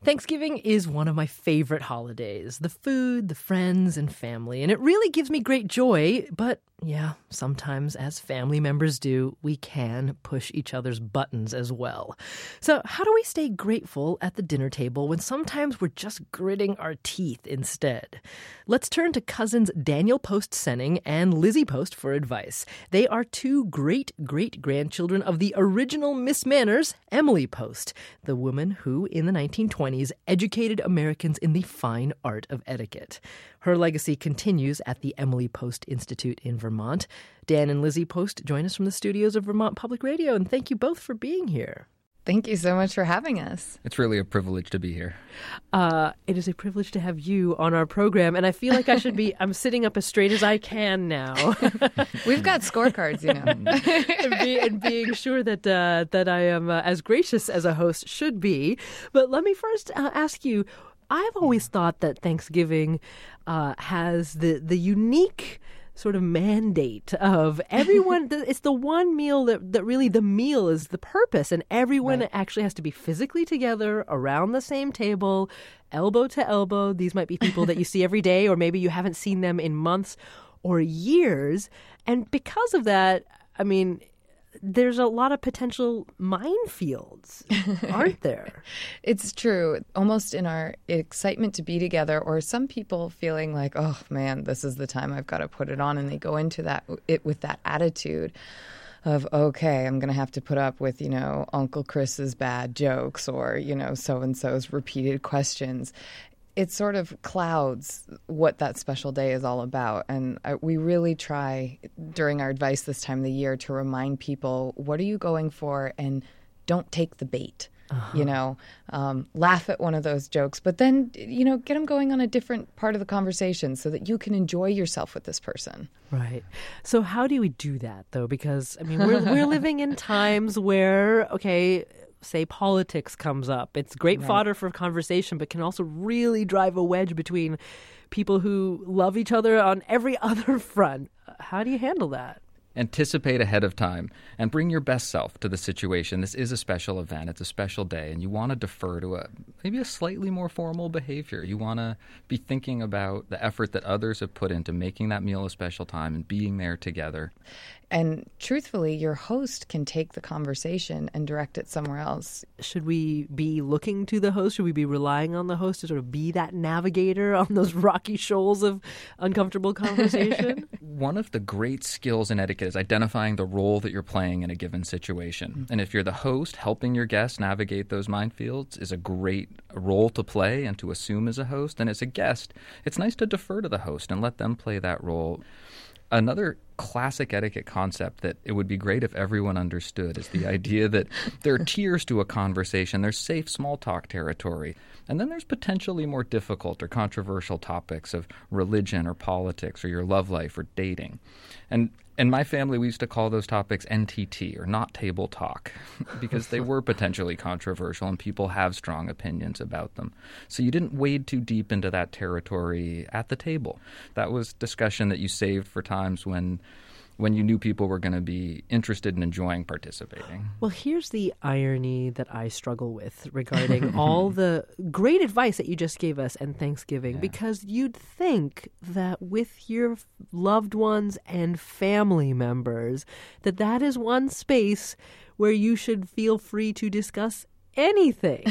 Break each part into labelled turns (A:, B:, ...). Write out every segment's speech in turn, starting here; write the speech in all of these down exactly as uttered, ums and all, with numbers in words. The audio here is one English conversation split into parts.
A: Thanksgiving is one of my favorite holidays. The food, the friends, and family. And it really gives me great joy. But yeah, sometimes as family members do, we can push each other's buttons as well. So how do we stay grateful at the dinner table when sometimes we're just gritting our teeth instead? Let's turn to cousins Daniel Post-Senning and Lizzie Post for advice. They are two great-great-grandchildren of the original Miss Manners, Emily Post, the woman who, in the nineteen twenties, educated Americans in the fine art of etiquette. Her legacy continues at the Emily Post Institute in Vermont. Dan and Lizzie Post join us from the studios of Vermont Public Radio, and thank you both for being here.
B: Thank you so much for having us.
C: It's really a privilege to be here.
A: Uh, it is a privilege to have you on our program, and I feel like I should be, I'm sitting up as straight as I can now.
B: We've got scorecards, you know.
A: and, be, and being sure that uh, that I am uh, as gracious as a host should be. But let me first uh, ask you, I've always thought that Thanksgiving uh, has the, the unique sort of mandate of everyone. It's the one meal that, that really the meal is the purpose, and everyone right. actually has to be physically together around the same table, elbow to elbow. These might be people that you see every day, or maybe you haven't seen them in months or years. And because of that, I mean, there's a lot of potential minefields, aren't there?
B: It's true. Almost in our excitement to be together, or some people feeling like, oh, man, this is the time I've got to put it on. And they go into that it with that attitude of, okay, I'm going to have to put up with, you know, Uncle Chris's bad jokes or, you know, so-and-so's repeated questions. It sort of clouds what that special day is all about. And we really try during our advice this time of the year to remind people, what are you going for? And don't take the bait. Uh-huh. You know, um, laugh at one of those jokes, but then, you know, get them going on a different part of the conversation so that you can enjoy yourself with this person.
A: Right. So how do we do that, though? Because, I mean, we're, we're living in times where, okay, say politics comes up. It's great right. fodder for conversation, but can also really drive a wedge between people who love each other on every other front. How do you handle that?
C: Anticipate ahead of time and bring your best self to the situation. This is a special event. It's a special day, and you want to defer to a maybe a slightly more formal behavior. You want to be thinking about the effort that others have put into making that meal a special time and being there together.
B: And truthfully, your host can take the conversation and direct it somewhere else.
A: Should we be looking to the host? Should we be relying on the host to sort of be that navigator on those rocky shoals of uncomfortable conversation?
C: One of the great skills in etiquette is identifying the role that you're playing in a given situation. Mm-hmm. And if you're the host, helping your guests navigate those minefields is a great role to play and to assume as a host. And as a guest, it's nice to defer to the host and let them play that role. Another classic etiquette concept that it would be great if everyone understood is the idea that there are tiers to a conversation. There's safe small talk territory, and then there's potentially more difficult or controversial topics of religion or politics or your love life or dating. And in my family, we used to call those topics N T T, or not table talk, because they were potentially controversial and people have strong opinions about them. So you didn't wade too deep into that territory at the table. That was discussion that you saved for times when when you knew people were going to be interested in enjoying participating.
A: Well, here's the irony that I struggle with regarding all the great advice that you just gave us and Thanksgiving, yeah. because you'd think that with your loved ones and family members, that that is one space where you should feel free to discuss anything.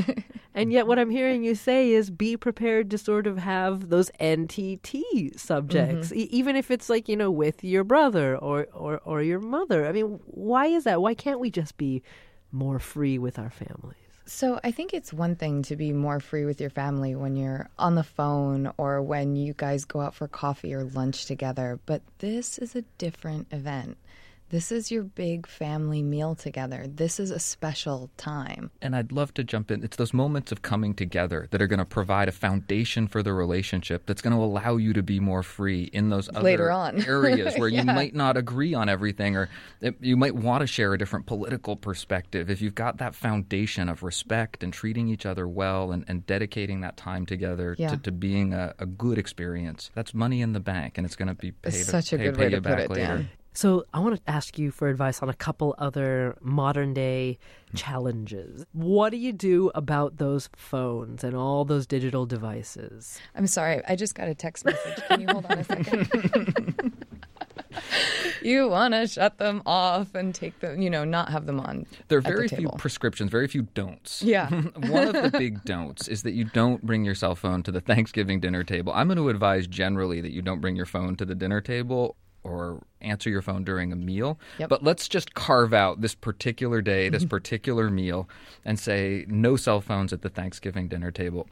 A: And yet what I'm hearing you say is be prepared to sort of have those N T T subjects, mm-hmm. e- even if it's like, you know, with your brother or, or, or your mother. I mean, why is that? Why can't we just be more free with our families?
B: So I think it's one thing to be more free with your family when you're on the phone or when you guys go out for coffee or lunch together. But this is a different event. This is your big family meal together. This is a special time.
C: And I'd love to jump in. It's those moments of coming together that are going to provide a foundation for the relationship that's going to allow you to be more free in those other
B: Later on.
C: areas where
B: yeah.
C: you might not agree on everything, or you might want to share a different political perspective. If you've got that foundation of respect and treating each other well and, and dedicating that time together
B: yeah.
C: to, to being a, a good experience, that's money in the bank, and it's going to be paid,
B: Such a
C: pay,
B: good
C: pay
B: way
C: you
B: to
C: back
B: put it,
C: later.
B: Dan.
A: So I want to ask you for advice on a couple other modern day challenges. What do you do about those phones and all those digital devices?
B: I'm sorry, I just got a text message. Can you hold on a second? You want to shut them off and take them, you know, not have them on.
C: There are
B: at the
C: very few
B: table.
C: prescriptions, very few don'ts.
B: Yeah.
C: One of the big don'ts is that you don't bring your cell phone to the Thanksgiving dinner table. I'm going to advise generally that you don't bring your phone to the dinner table or answer your phone during a meal.
B: Yep.
C: But let's just carve out this particular day, this particular meal, and say no cell phones at the Thanksgiving dinner table.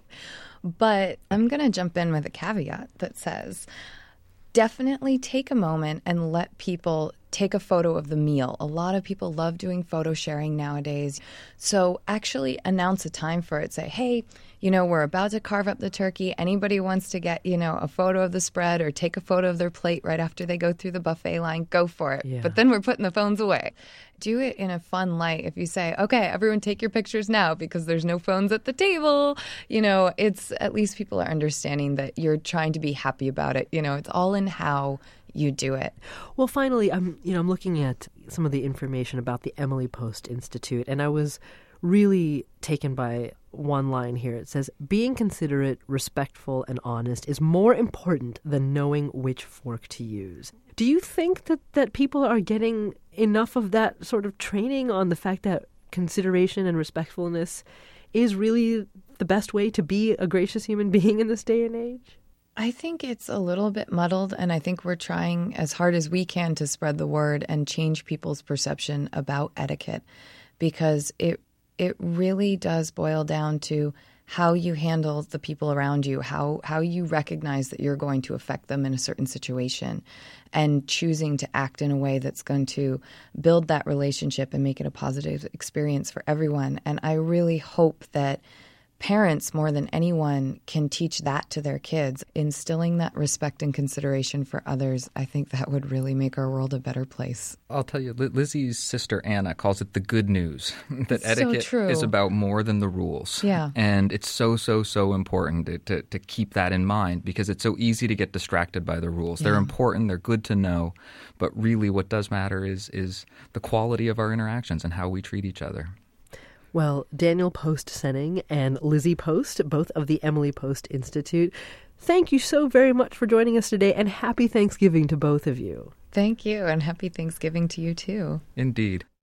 B: But I'm going to jump in with a caveat that says, definitely take a moment and let people take a photo of the meal. A lot of people love doing photo sharing nowadays. So actually announce a time for it. Say, hey, you know, we're about to carve up the turkey. Anybody wants to get, you know, a photo of the spread or take a photo of their plate right after they go through the buffet line, go for it.
A: Yeah.
B: But then we're putting the phones away. Do it in a fun light. If you say, okay, everyone take your pictures now because there's no phones at the table, you know, it's at least people are understanding that you're trying to be happy about it. You know, it's all in how you do it.
A: Well, finally, I'm you know I'm looking at some of the information about the Emily Post Institute, and I was really taken by one line here. It says, being considerate, respectful, and honest is more important than knowing which fork to use. Do you think that, that people are getting enough of that sort of training on the fact that consideration and respectfulness is really the best way to be a gracious human being in this day and age?
B: I think it's a little bit muddled, and I think we're trying as hard as we can to spread the word and change people's perception about etiquette, because it it really does boil down to how you handle the people around you, how how you recognize that you're going to affect them in a certain situation, and choosing to act in a way that's going to build that relationship and make it a positive experience for everyone. And I really hope that parents, more than anyone, can teach that to their kids. Instilling that respect and consideration for others, I think that would really make our world a better place.
C: I'll tell you, Lizzie's sister Anna calls it the good news, that
B: So
C: etiquette
B: true.
C: is about more than the rules.
B: Yeah.
C: And it's so, so, so important to, to, to keep that in mind, because it's so easy to get distracted by the rules. They're
B: Yeah.
C: important, they're good to know, but really what does matter is is the quality of our interactions and how we treat each other.
A: Well, Daniel Post-Senning and Lizzie Post, both of the Emily Post Institute, thank you so very much for joining us today, and happy Thanksgiving to both of you.
B: Thank you, and happy Thanksgiving to you too.
C: Indeed.